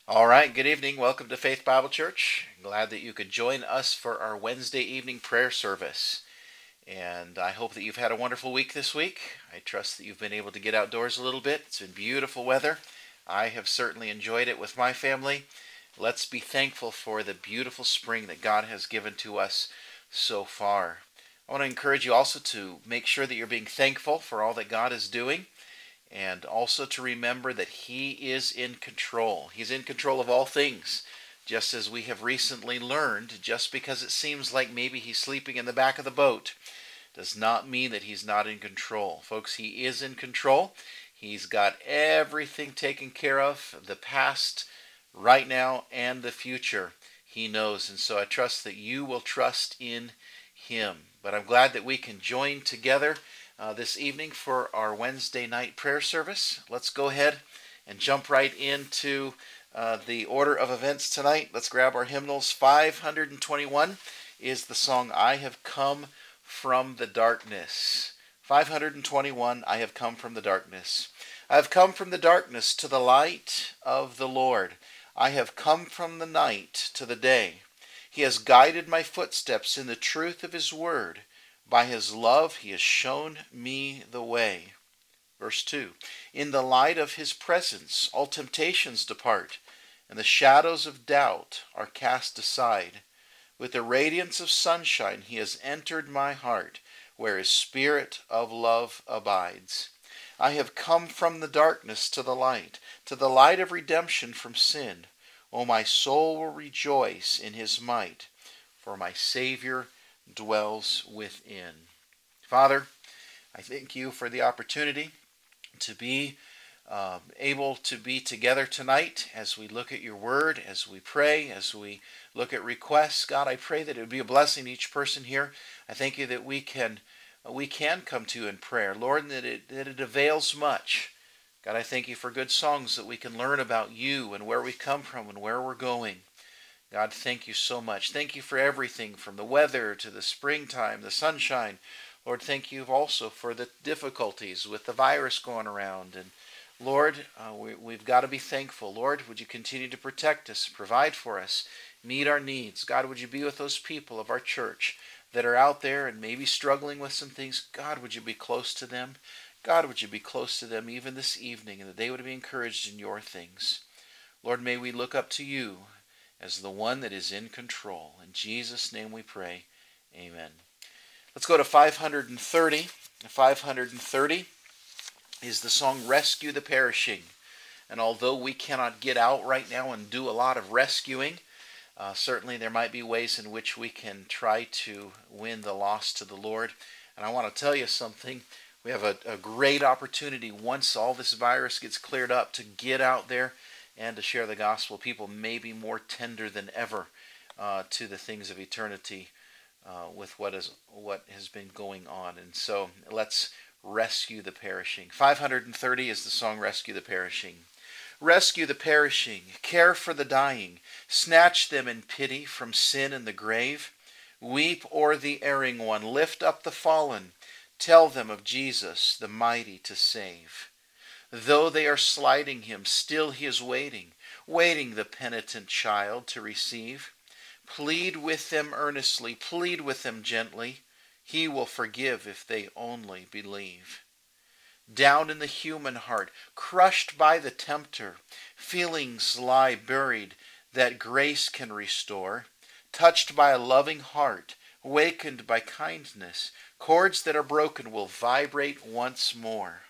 All right, good evening. Welcome to Faith Bible Church. Glad that you could join us for our Wednesday evening prayer service. And I hope that you've had a wonderful week this week. I trust that you've been able to get outdoors a little bit. It's been beautiful weather. I have certainly enjoyed it with my family. Let's be thankful for the beautiful spring that God has given to us so far. I want to encourage you also to make sure that you're being thankful for all that God is doing. And also to remember that He is in control. He's in control of all things. Just as we have recently learned, just because it seems like maybe He's sleeping in the back of the boat does not mean that He's not in control. Folks, He is in control. He's got everything taken care of, the past, right now, and the future. He knows. And so I trust that you will trust in Him. But I'm glad that we can join together this evening for our Wednesday night prayer service. Let's go ahead and jump right into the order of events tonight. Let's grab our hymnals. 521 is the song I Have Come from the Darkness. 521, I have come from the darkness. I have come from the darkness to the light of the Lord. I have come from the night to the day. He has guided my footsteps in the truth of His word. By His love He has shown me the way. Verse 2. In the light of His presence all temptations depart, and the shadows of doubt are cast aside. With the radiance of sunshine He has entered my heart, where His Spirit of love abides. I have come from the darkness to the light of redemption from sin. O my soul will rejoice in His might, for my Savior dwells within. Father, I thank You for the opportunity to be able to be together tonight as we look at Your word, as we pray, as we look at requests. God, I pray that it would be a blessing to each person here. I thank You that we can come to You in prayer, Lord, and that it avails much. God, I thank You for good songs that we can learn about You and where we come from and where we're going. God, thank You so much. Thank You for everything, from the weather to the springtime, the sunshine. Lord, thank You also for the difficulties with the virus going around. And Lord, we've got to be thankful. Lord, would You continue to protect us, provide for us, meet our needs. God, would You be with those people of our church that are out there and maybe struggling with some things. God, would You be close to them? God, would You be close to them even this evening, and that they would be encouraged in Your things. Lord, may we look up to You as the one that is in control. In Jesus' name we pray. Amen. Let's go to 530. 530 is the song Rescue the Perishing. And although we cannot get out right now and do a lot of rescuing, certainly there might be ways in which we can try to win the lost to the Lord. And I want to tell you something. We have a great opportunity once all this virus gets cleared up to get out there and to share the gospel. People may be more tender than ever to the things of eternity with what has been going on. And so let's rescue the perishing. 530 is the song Rescue the Perishing. Rescue the perishing, care for the dying, snatch them in pity from sin and the grave. Weep o'er the erring one, lift up the fallen, tell them of Jesus, the mighty to save. Though they are slighting Him, still He is waiting the penitent child to receive. Plead with them earnestly, plead with them gently. He will forgive if they only believe. Down in the human heart, crushed by the tempter, feelings lie buried that grace can restore. Touched by a loving heart, wakened by kindness, chords that are broken will vibrate once more.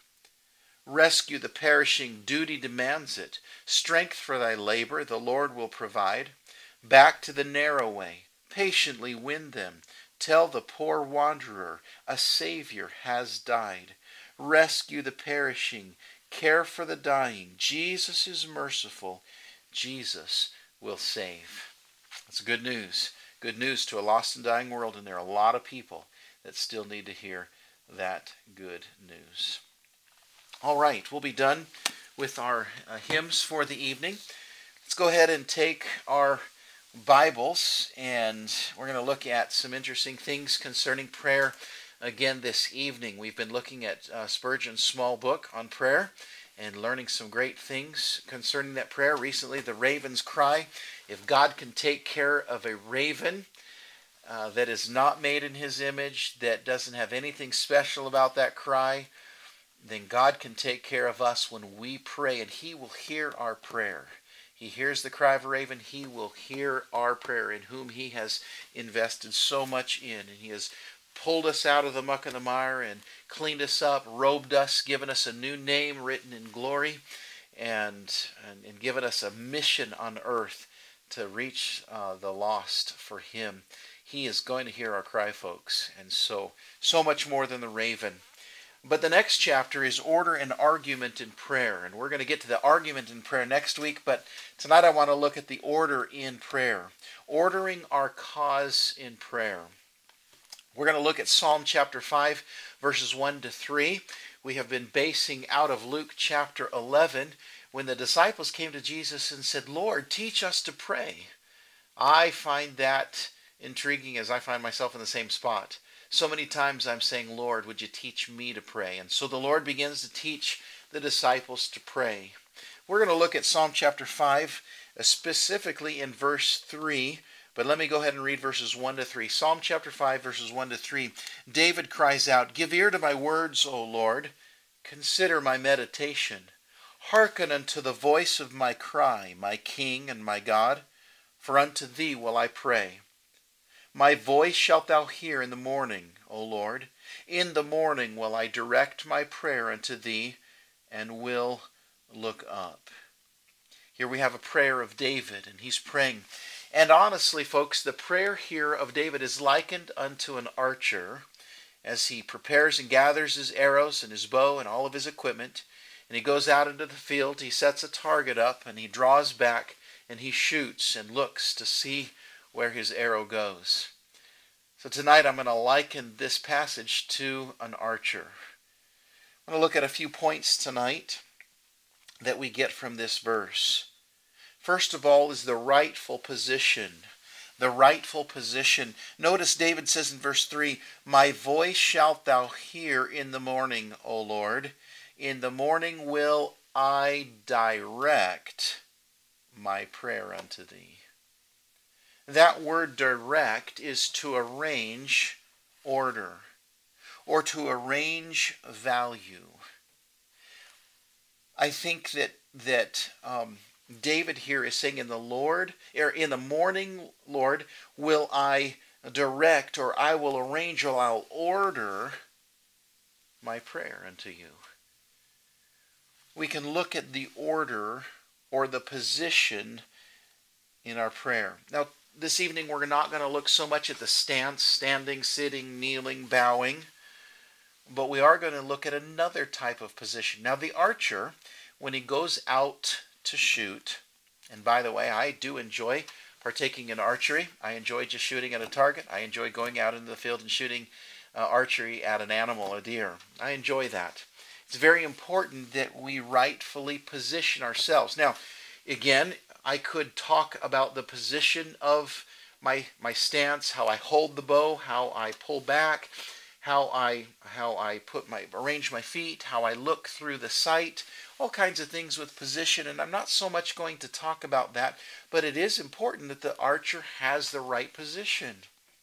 Rescue the perishing, duty demands it. Strength for thy labor the Lord will provide. Back to the narrow way, patiently win them. Tell the poor wanderer, a Savior has died. Rescue the perishing, care for the dying. Jesus is merciful. Jesus will save. That's good news. Good news to a lost and dying world, and there are a lot of people that still need to hear that good news. All right, we'll be done with our hymns for the evening. Let's go ahead and take our Bibles, and we're going to look at some interesting things concerning prayer again this evening. We've been looking at Spurgeon's small book on prayer, and learning some great things concerning that prayer. Recently, the raven's cry. If God can take care of a raven that is not made in his image, that doesn't have anything special about that cry, then God can take care of us when we pray, and he will hear our prayer. He hears the cry of a raven. He will hear our prayer, in whom he has invested so much in. And he has pulled us out of the muck and the mire and cleaned us up, robed us, given us a new name written in glory, and given us a mission on earth to reach the lost for him. He is going to hear our cry, folks, and so much more than the raven. But the next chapter is order and argument in prayer, and we're going to get to the argument in prayer next week, but tonight I want to look at the order in prayer, ordering our cause in prayer. We're going to look at Psalm chapter 5, verses 1 to 3. We have been basing out of Luke chapter 11, when the disciples came to Jesus and said, "Lord, teach us to pray." I find that intriguing, as I find myself in the same spot. So many times I'm saying, "Lord, would you teach me to pray?" And so the Lord begins to teach the disciples to pray. We're going to look at Psalm chapter 5, specifically in verse 3. But let me go ahead and read verses 1 to 3. Psalm chapter 5, verses 1 to 3. David cries out, "Give ear to my words, O Lord. Consider my meditation. Hearken unto the voice of my cry, my King and my God. For unto thee will I pray. My voice shalt thou hear in the morning, O Lord. In the morning will I direct my prayer unto thee, and will look up." Here we have a prayer of David, and he's praying. And honestly, folks, the prayer here of David is likened unto an archer as he prepares and gathers his arrows and his bow and all of his equipment. And he goes out into the field, he sets a target up, and he draws back, and he shoots and looks to see where his arrow goes. So tonight I'm going to liken this passage to an archer. I'm going to look at a few points tonight that we get from this verse. First of all is the rightful position. The rightful position. Notice David says in verse 3, "My voice shalt thou hear in the morning, O Lord. In the morning will I direct my prayer unto thee." That word direct is to arrange order or to arrange value. I think that David here is saying, in the morning, Lord, will I direct, or I will arrange, or I'll order my prayer unto you. We can look at the order or the position in our prayer. Now, this evening we're not going to look so much at the stance, standing, sitting, kneeling, bowing, but we are going to look at another type of position. Now, the archer, when he goes out to shoot, and by the way, I do enjoy partaking in archery. I enjoy just shooting at a target. I enjoy going out into the field and shooting archery at an animal, a deer. I enjoy that. It's very important that we rightfully position ourselves. Now, again, I could talk about the position of my stance, how I hold the bow, how I pull back, how I arrange my feet, how I look through the sight, all kinds of things with position, and I'm not so much going to talk about that, but it is important that the archer has the right position.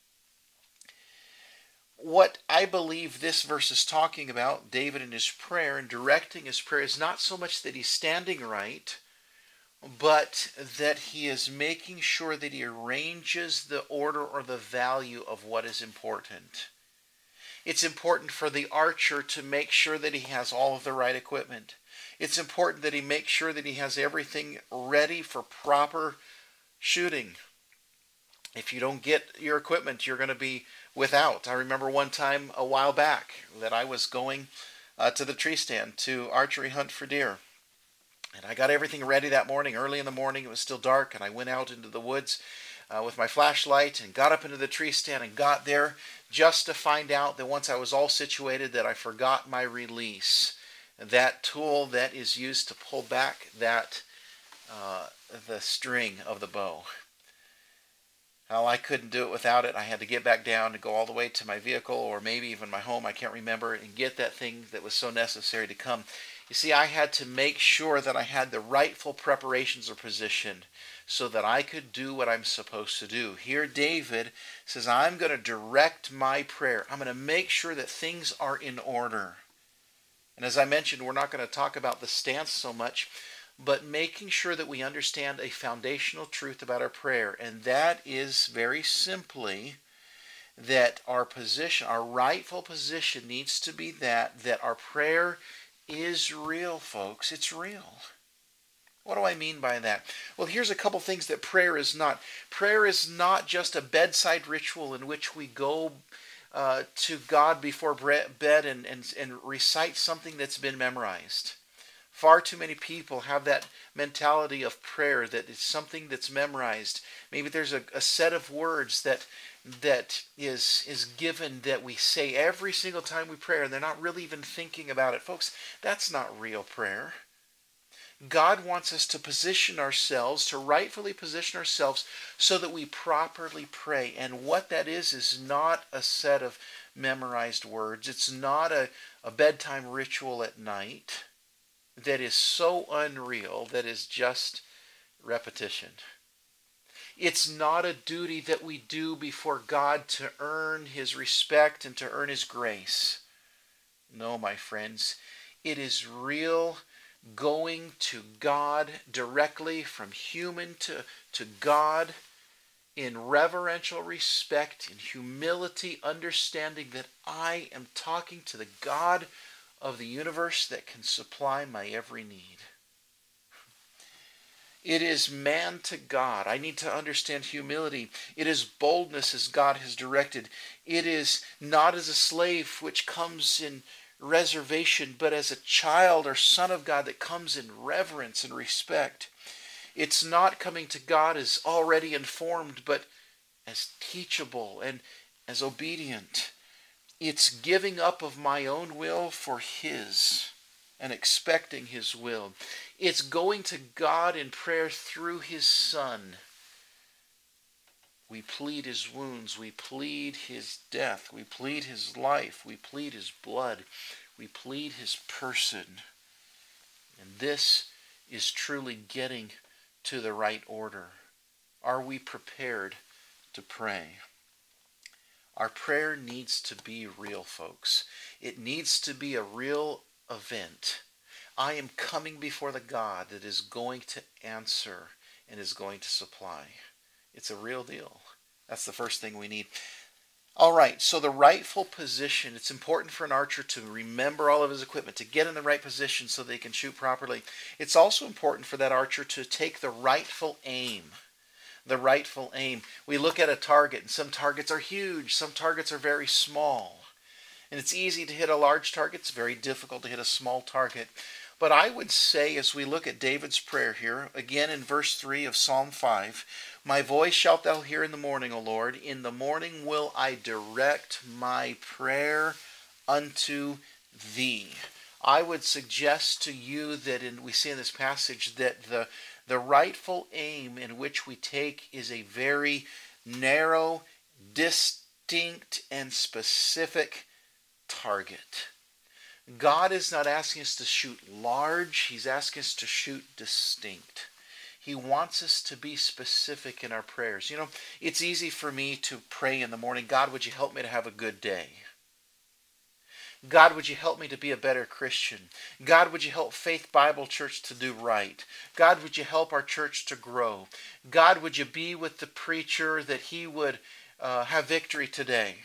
What I believe this verse is talking about, David in his prayer and directing his prayer, is not so much that he's standing right, but that he is making sure that he arranges the order or the value of what is important. It's important for the archer to make sure that he has all of the right equipment. It's important that he makes sure that he has everything ready for proper shooting. If you don't get your equipment, you're going to be without. I remember one time a while back that I was going to the tree stand to archery hunt for deer. And I got everything ready that morning. Early in the morning, it was still dark, and I went out into the woods with my flashlight and got up into the tree stand and got there just to find out that once I was all situated that I forgot my release. That tool that is used to pull back the string of the bow. Well, I couldn't do it without it. I had to get back down and go all the way to my vehicle, or maybe even my home, I can't remember, and get that thing that was so necessary to come. You see, I had to make sure that I had the rightful preparations or position so that I could do what I'm supposed to do. Here, David says, I'm going to direct my prayer. I'm going to make sure that things are in order. And as I mentioned, we're not going to talk about the stance so much, but making sure that we understand a foundational truth about our prayer. And that is very simply that our position, our rightful position needs to be that our prayer is real, folks. It's real. What do I mean by that? Well, here's a couple things that prayer is not. Prayer is not just a bedside ritual in which we go to God before bed and recite something that's been memorized. Far too many people have that mentality of prayer that it's something that's memorized. Maybe there's a set of words that is given that we say every single time we pray, and they're not really even thinking about it. Folks, that's not real prayer. God wants us to position ourselves, to rightfully position ourselves so that we properly pray. And what that is not a set of memorized words. It's not a bedtime ritual at night that is so unreal that is just repetition. It's not a duty that we do before God to earn His respect and to earn His grace. No, my friends, it is real going to God directly from human to God in reverential respect, in humility, understanding that I am talking to the God of the universe that can supply my every need. It is man to God. I need to understand humility. It is boldness as God has directed. It is not as a slave which comes in reservation, but as a child or son of God that comes in reverence and respect. It's not coming to God as already informed, but as teachable and as obedient. It's giving up of my own will for His and expecting His will. It's going to God in prayer through His Son. We plead His wounds. We plead His death. We plead His life. We plead His blood. We plead His person. And this is truly getting to the right order. Are we prepared to pray? Our prayer needs to be real, folks. It needs to be a real event. I am coming before the God that is going to answer and is going to supply. It's a real deal. That's the first thing we need. All right, so the rightful position. It's important for an archer to remember all of his equipment, to get in the right position so they can shoot properly. It's also important for that archer to take the rightful aim. The rightful aim. We look at a target, and some targets are huge, some targets are very small. And it's easy to hit a large target. It's very difficult to hit a small target. But I would say, as we look at David's prayer here, again in verse 3 of Psalm 5, my voice shalt thou hear in the morning, O Lord. In the morning will I direct my prayer unto thee. I would suggest to you that we see in this passage that the rightful aim in which we take is a very narrow, distinct, and specific target. God is not asking us to shoot large. He's asking us to shoot distinct. He wants us to be specific in our prayers. You know, it's easy for me to pray in the morning, God, would you help me to have a good day? God, would you help me to be a better Christian? God, would you help Faith Bible Church to do right? God, would you help our church to grow? God, would you be with the preacher that he would have victory today?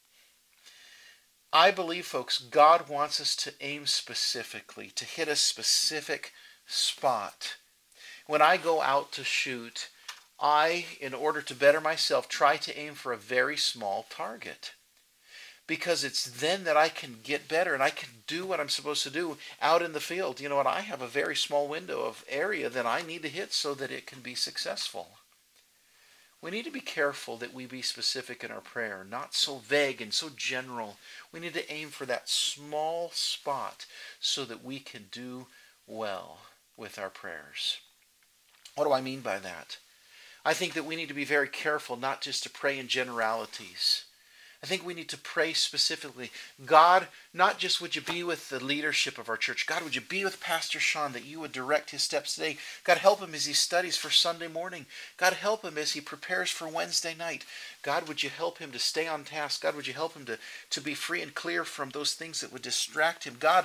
I believe, folks, God wants us to aim specifically, to hit a specific spot. When I go out to shoot, I, in order to better myself, try to aim for a very small target. Because it's then that I can get better and I can do what I'm supposed to do out in the field. You know what? I have a very small window of area that I need to hit so that it can be successful. We need to be careful that we be specific in our prayer, not so vague and so general. We need to aim for that small spot so that we can do well with our prayers. What do I mean by that? I think that we need to be very careful not just to pray in generalities. I think we need to pray specifically. God, not just would you be with the leadership of our church. God, would you be with Pastor Sean, that you would direct his steps today. God, help him as he studies for Sunday morning. God, help him as he prepares for Wednesday night. God, would you help him to stay on task. God, would you help him to be free and clear from those things that would distract him. God,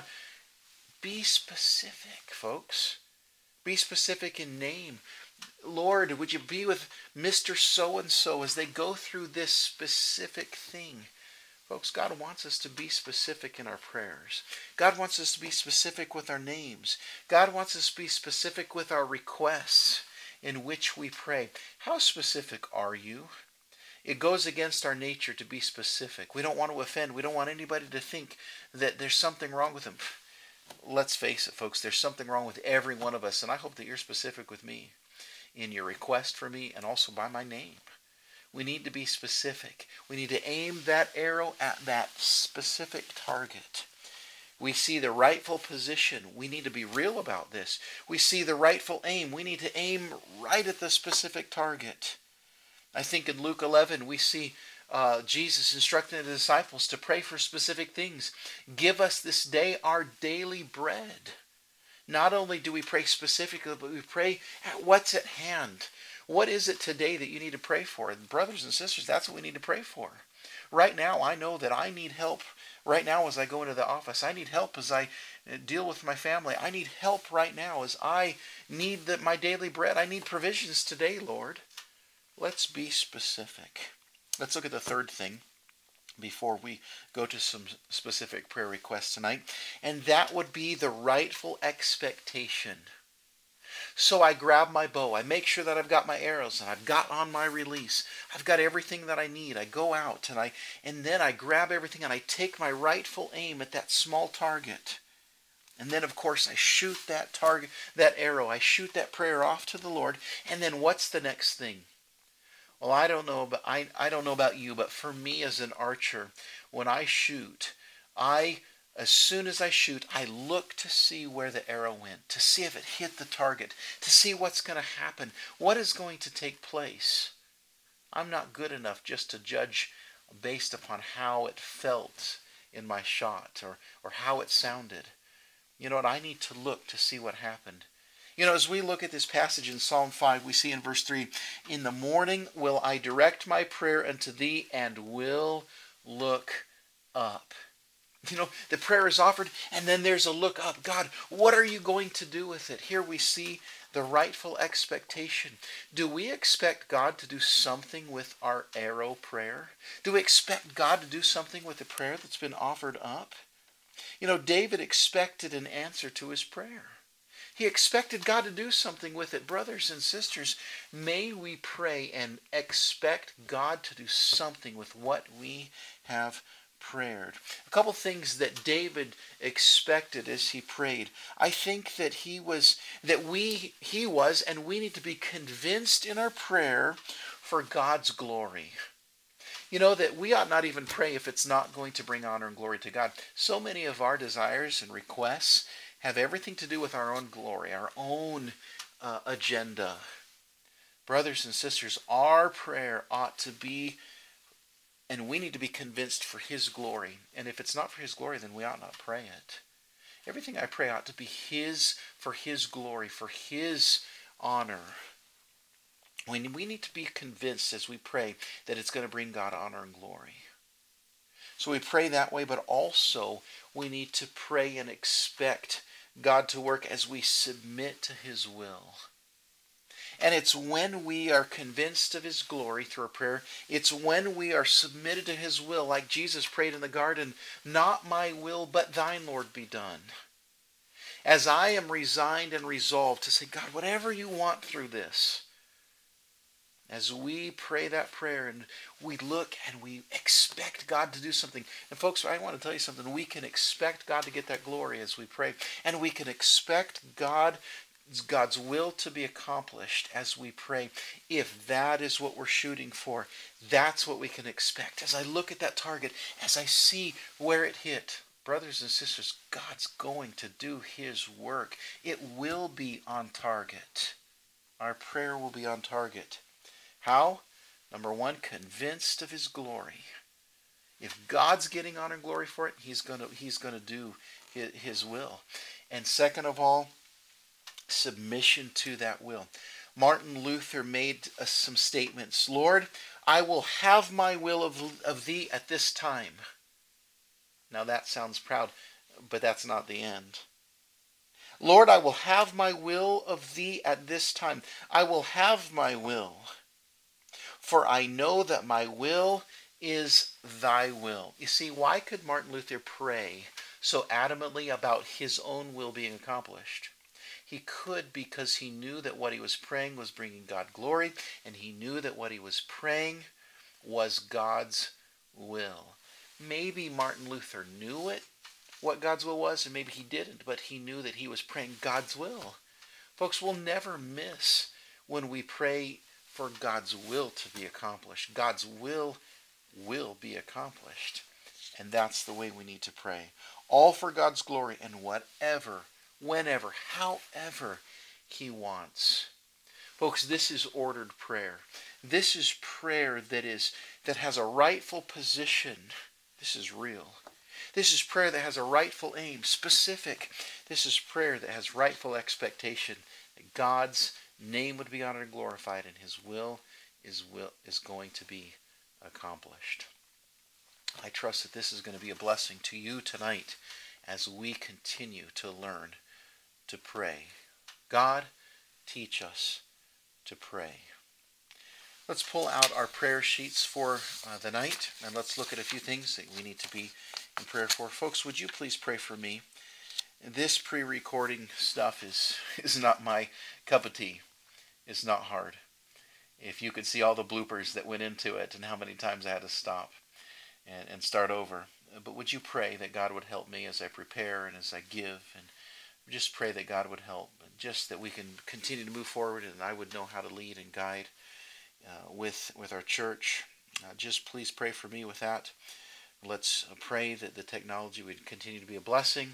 be specific, folks. Be specific in name. Lord, would you be with Mr. So-and-so as they go through this specific thing? Folks, God wants us to be specific in our prayers. God wants us to be specific with our names. God wants us to be specific with our requests in which we pray. How specific are you? It goes against our nature to be specific. We don't want to offend. We don't want anybody to think that there's something wrong with them. Let's face it, folks, there's something wrong with every one of us, and I hope that you're specific with me in your request for me and also by my name. We need to be specific. We need to aim that arrow at that specific target. We see the rightful position. We need to be real about this. We see the rightful aim. We need to aim right at the specific target. I think in Luke 11 we see Jesus instructing the disciples to pray for specific things. Give us this day our daily bread. Not only do we pray specifically, but we pray at what's at hand. What is it today that you need to pray for? And brothers and sisters, that's what we need to pray for. Right now, I know that I need help. Right now, as I go into the office, I need help as I deal with my family. I need help right now as I need my daily bread. I need provisions today, Lord. Let's be specific. Let's look at the third thing before we go to some specific prayer requests tonight, and that would be the rightful expectation. So I grab my bow, I make sure that I've got my arrows, and I've got on my release. I've got everything that I need. I go out and then I grab everything and I take my rightful aim at that small target. And then of course I shoot that target, that arrow, I shoot that prayer off to the Lord, and then what's the next thing? Well, I don't know about you, but for me as an archer, when I shoot, as soon as I shoot, I look to see where the arrow went, to see if it hit the target, to see what's going to happen, what is going to take place. I'm not good enough just to judge based upon how it felt in my shot or how it sounded. You know what? I need to look to see what happened. You know, as we look at this passage in Psalm 5, we see in verse 3, in the morning will I direct my prayer unto thee and will look up. You know, the prayer is offered and then there's a look up. God, what are you going to do with it? Here we see the rightful expectation. Do we expect God to do something with our arrow prayer? Do we expect God to do something with the prayer that's been offered up? You know, David expected an answer to his prayer. He expected God to do something with it. Brothers and sisters, may we pray and expect God to do something with what we have prayed. A couple things that David expected as he prayed. I think that he was, and we need to be convinced in our prayer for God's glory. You know, that we ought not even pray if it's not going to bring honor and glory to God. So many of our desires and requests have everything to do with our own glory, our own agenda. Brothers and sisters, our prayer ought to be, and we need to be convinced for His glory. And if it's not for His glory, then we ought not pray it. Everything I pray ought to be for His glory, for His honor. We need to be convinced as we pray that it's going to bring God honor and glory. So we pray that way, but also we need to pray and expect God to work as we submit to His will. And it's when we are convinced of His glory through our prayer, it's when we are submitted to His will, like Jesus prayed in the garden, not my will, but thine, Lord, be done. As I am resigned and resolved to say, God, whatever you want through this, as we pray that prayer and we look and we expect God to do something. And folks, I want to tell you something. We can expect God to get that glory as we pray. And we can expect God's will to be accomplished as we pray. If that is what we're shooting for, that's what we can expect. As I look at that target, as I see where it hit, brothers and sisters, God's going to do His work. It will be on target. Our prayer will be on target. How? Number one, convinced of His glory. If God's getting honor and glory for it, He's gonna do His will. And second of all, submission to that will. Martin Luther made some statements. Lord, I will have my will of thee at this time. Now that sounds proud, but that's not the end. Lord, I will have my will of thee at this time. I will have my will, for I know that my will is thy will. You see, why could Martin Luther pray so adamantly about his own will being accomplished? He could because he knew that what he was praying was bringing God glory, and he knew that what he was praying was God's will. Maybe Martin Luther knew what God's will was, and maybe he didn't, but he knew that he was praying God's will. Folks, we'll never miss when we pray for God's will to be accomplished. God's will be accomplished. And that's the way we need to pray. All for God's glory and whatever, whenever, however He wants. Folks, this is ordered prayer. This is prayer that has a rightful position. This is real. This is prayer that has a rightful aim, specific. This is prayer that has rightful expectation that God's name would be honored and glorified, and His will is going to be accomplished. I trust that this is going to be a blessing to you tonight as we continue to learn to pray. God, teach us to pray. Let's pull out our prayer sheets for the night, and let's look at a few things that we need to be in prayer for. Folks, would you please pray for me? This pre-recording stuff is not my cup of tea. It's not hard. If you could see all the bloopers that went into it and how many times I had to stop and start over. But would you pray that God would help me as I prepare and as I give, and just pray that God would help, and just that we can continue to move forward, and I would know how to lead and guide with our church. Just please pray for me with that. Let's pray that the technology would continue to be a blessing,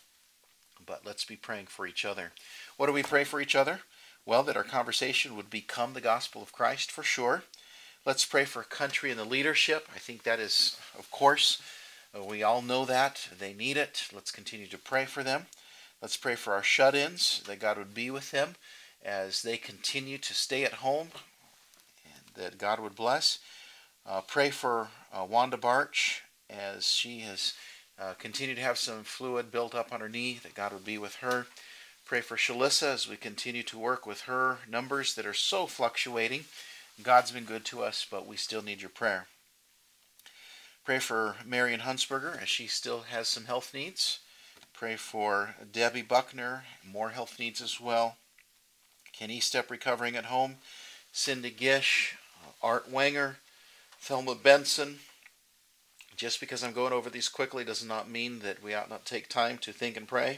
but let's be praying for each other. What do we pray for each other? Well, that our conversation would become the gospel of Christ for sure. Let's pray for country and the leadership. I think that is, of course, we all know that. They need it. Let's continue to pray for them. Let's pray for our shut-ins, that God would be with them as they continue to stay at home, and that God would bless. Pray for Wanda Barch as she has continued to have some fluid built up on her knee, that God would be with her. Pray for Shalissa as we continue to work with her numbers that are so fluctuating. God's been good to us, but we still need your prayer. Pray for Marion Hunsberger as she still has some health needs. Pray for Debbie Buckner, more health needs as well. Ken Estep recovering at home. Cindy Gish, Art Wanger, Thelma Benson. Just because I'm going over these quickly does not mean that we ought not take time to think and pray.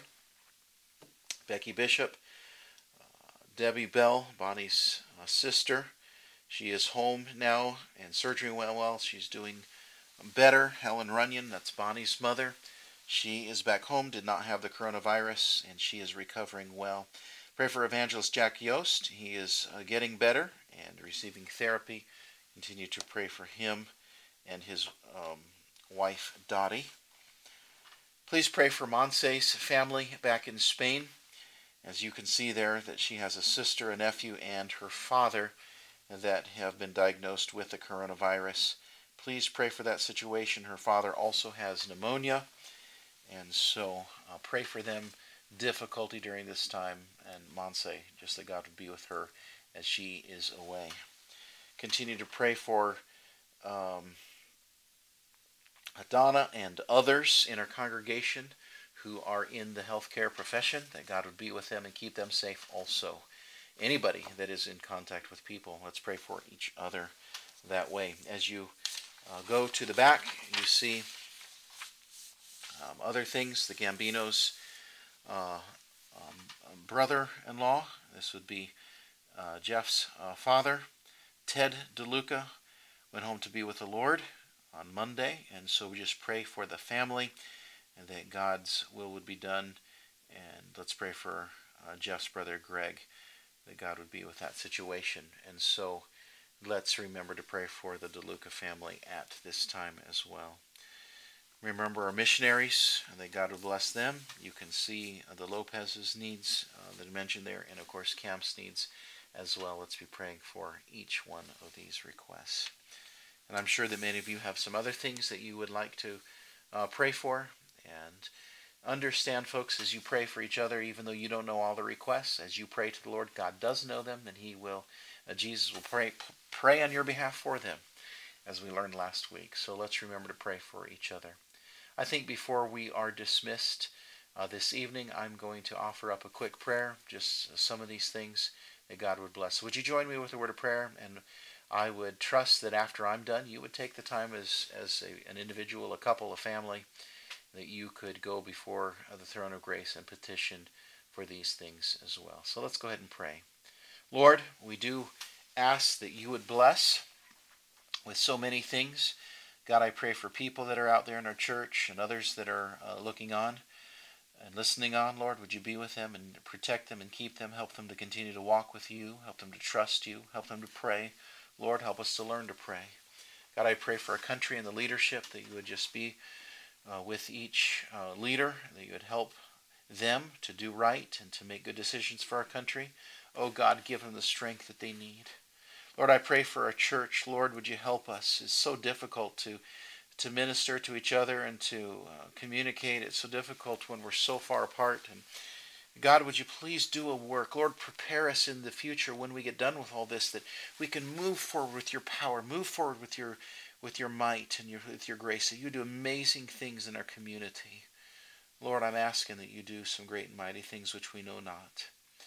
Becky Bishop, Debbie Bell, Bonnie's sister. She is home now and surgery went well. She's doing better. Helen Runyon, that's Bonnie's mother. She is back home, did not have the coronavirus, and she is recovering well. Pray for Evangelist Jack Yost. He is getting better and receiving therapy. Continue to pray for him and his wife, Dottie. Please pray for Monse's family back in Spain. As you can see there, that she has a sister, a nephew, and her father that have been diagnosed with the coronavirus. Please pray for that situation. Her father also has pneumonia, and so pray for them difficulty during this time, and Monse, just that God would be with her as she is away. Continue to pray for Donna and others in our congregation who are in the healthcare profession, that God would be with them and keep them safe also. Anybody that is in contact with people, let's pray for each other that way. As you go to the back, you see other things. The Gambinos' brother-in-law, this would be Jeff's father, Ted DeLuca, went home to be with the Lord on Monday, and so we just pray for the family and that God's will would be done. And let's pray for Jeff's brother Greg, that God would be with that situation. And so let's remember to pray for the DeLuca family at this time as well. Remember our missionaries, and that God would bless them. You can see the Lopez's needs that I mentioned there, and of course Camp's needs as well. Let's be praying for each one of these requests. And I'm sure that many of you have some other things that you would like to pray for. And understand, folks, as you pray for each other, even though you don't know all the requests, as you pray to the Lord, God does know them, and He will, Jesus will pray on your behalf for them, as we learned last week. So let's remember to pray for each other. I think before we are dismissed this evening, I'm going to offer up a quick prayer, just some of these things that God would bless. Would you join me with a word of prayer? And I would trust that after I'm done, you would take the time as an individual, a couple, a family, that you could go before the throne of grace and petition for these things as well. So let's go ahead and pray. Lord, we do ask that you would bless with so many things. God, I pray for people that are out there in our church and others that are looking on and listening on. Lord, would you be with them and protect them and keep them, help them to continue to walk with you, help them to trust you, help them to pray. Lord, help us to learn to pray. God, I pray for our country and the leadership, that you would just be with each leader, that you would help them to do right and to make good decisions for our country. Oh God, give them the strength that they need. Lord, I pray for our church. Lord, would you help us? It's so difficult to minister to each other and to communicate. It's so difficult when we're so far apart. And God, would you please do a work? Lord, prepare us in the future when we get done with all this, that we can move forward with your power, move forward with your might and with your grace, that you do amazing things in our community. Lord, I'm asking that you do some great and mighty things which we know not.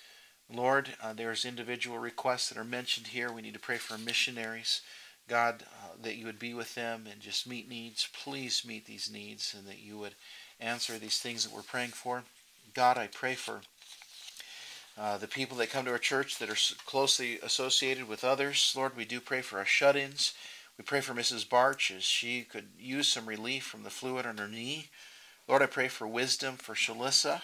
Lord, there's individual requests that are mentioned here. We need to pray for missionaries. God, that you would be with them and just meet needs. Please meet these needs, and that you would answer these things that we're praying for. God, I pray for the people that come to our church that are closely associated with others. Lord, we do pray for our shut-ins. We pray for Mrs. Barch as she could use some relief from the fluid on her knee. Lord, I pray for wisdom for Shalissa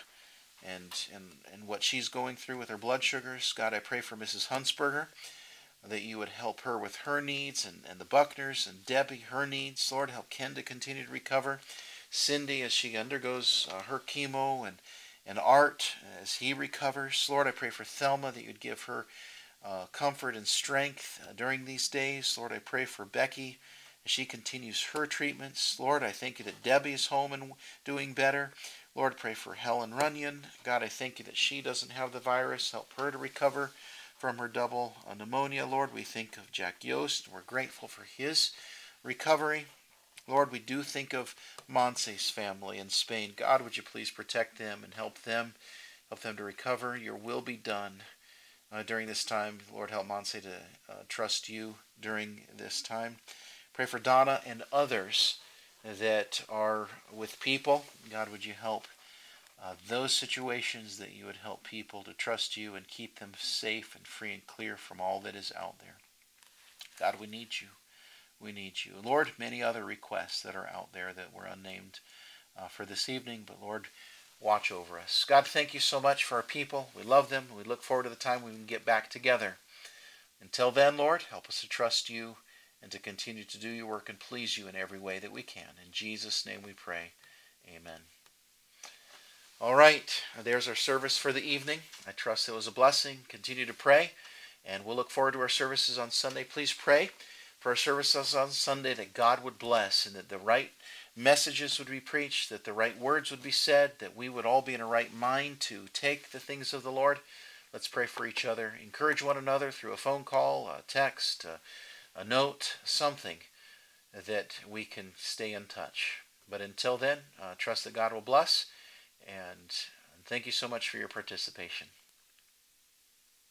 and what she's going through with her blood sugars. God, I pray for Mrs. Hunsberger, that you would help her with her needs, and the Buckners and Debbie, her needs. Lord, help Ken to continue to recover. Cindy, as she undergoes her chemo, and Art as he recovers. Lord, I pray for Thelma, that you'd give her comfort and strength during these days. Lord, I pray for Becky as she continues her treatments. Lord, I thank you that Debbie is home and doing better. Lord, pray for Helen Runyon. God, I thank you that she doesn't have the virus. Help her to recover from her double pneumonia. Lord, we think of Jack Yost. We're grateful for his recovery. Lord, we do think of Monse's family in Spain. God, would you please protect them and help them to recover. Your will be done during this time. Lord, help Monse to trust you during this time. Pray for Donna and others that are with people. God, would you help those situations, that you would help people to trust you and keep them safe and free and clear from all that is out there. God, we need you. We need you. Lord, many other requests that are out there that were unnamed for this evening, but Lord, watch over us. God, thank you so much for our people. We love them. We look forward to the time we can get back together. Until then, Lord, help us to trust you and to continue to do your work and please you in every way that we can. In Jesus' name we pray. Amen. All right, there's our service for the evening. I trust it was a blessing. Continue to pray, and we'll look forward to our services on Sunday. Please pray for our services on Sunday that God would bless and that the right messages would be preached, that the right words would be said, that we would all be in a right mind to take the things of the Lord. Let's pray for each other. Encourage one another through a phone call, a text, a note, something that we can stay in touch. But until then, trust that God will bless, and thank you so much for your participation.